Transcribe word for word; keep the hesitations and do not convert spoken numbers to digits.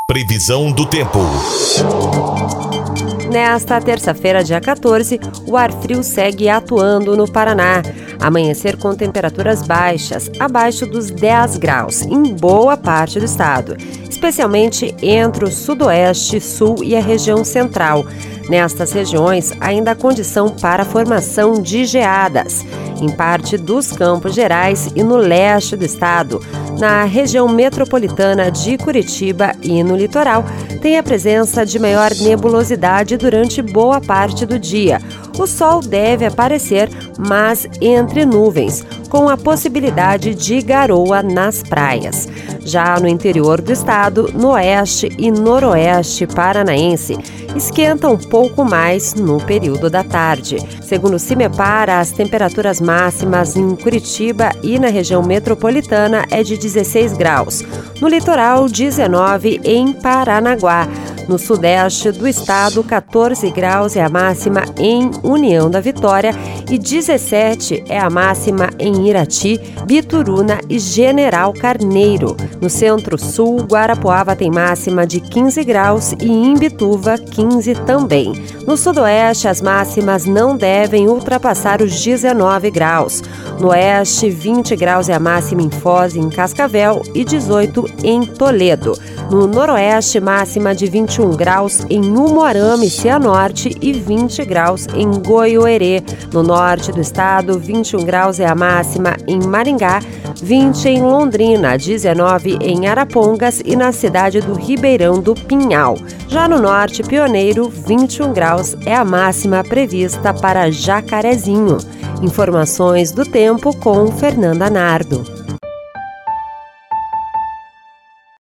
Previsão do tempo. Nesta terça-feira, dia quatorze, o ar frio segue atuando no Paraná. Amanhecer com temperaturas baixas, abaixo dos dez graus, em boa parte do estado, especialmente entre o sudoeste, sul e a região central. Nestas regiões, ainda há condição para a formação de geadas, em parte dos Campos Gerais e no leste do estado. Na região metropolitana de Curitiba e no litoral, tem a presença de maior nebulosidade durante boa parte do dia. O sol deve aparecer, mas entre nuvens, com a possibilidade de garoa nas praias. Já no interior do estado, no oeste e noroeste paranaense, esquenta um pouco mais no período da tarde. Segundo o CIMEPAR, as temperaturas máximas em Curitiba e na região metropolitana é de dezesseis graus. No litoral, dezenove em Paranaguá. No sudeste do estado, quatorze graus é a máxima em União da Vitória e dezessete é a máxima em Irati, Bituruna e General Carneiro. No centro-sul, Guarapuava tem máxima de quinze graus e Imbituva, quinze também. No sudoeste, as máximas não devem ultrapassar os dezenove graus. No oeste, vinte graus é a máxima em Foz e em Cascavel e dezoito em Toledo. No noroeste, máxima de vinte e um graus em Umuarama, Cianorte e vinte graus em Goiôerê. No norte do estado, vinte e um graus é a máxima em Maringá, vinte em Londrina, dezenove em Arapongas e na cidade do Ribeirão do Pinhal. Já no norte pioneiro, vinte e um graus é a máxima prevista para Jacarezinho. Informações do tempo com Fernanda Nardo.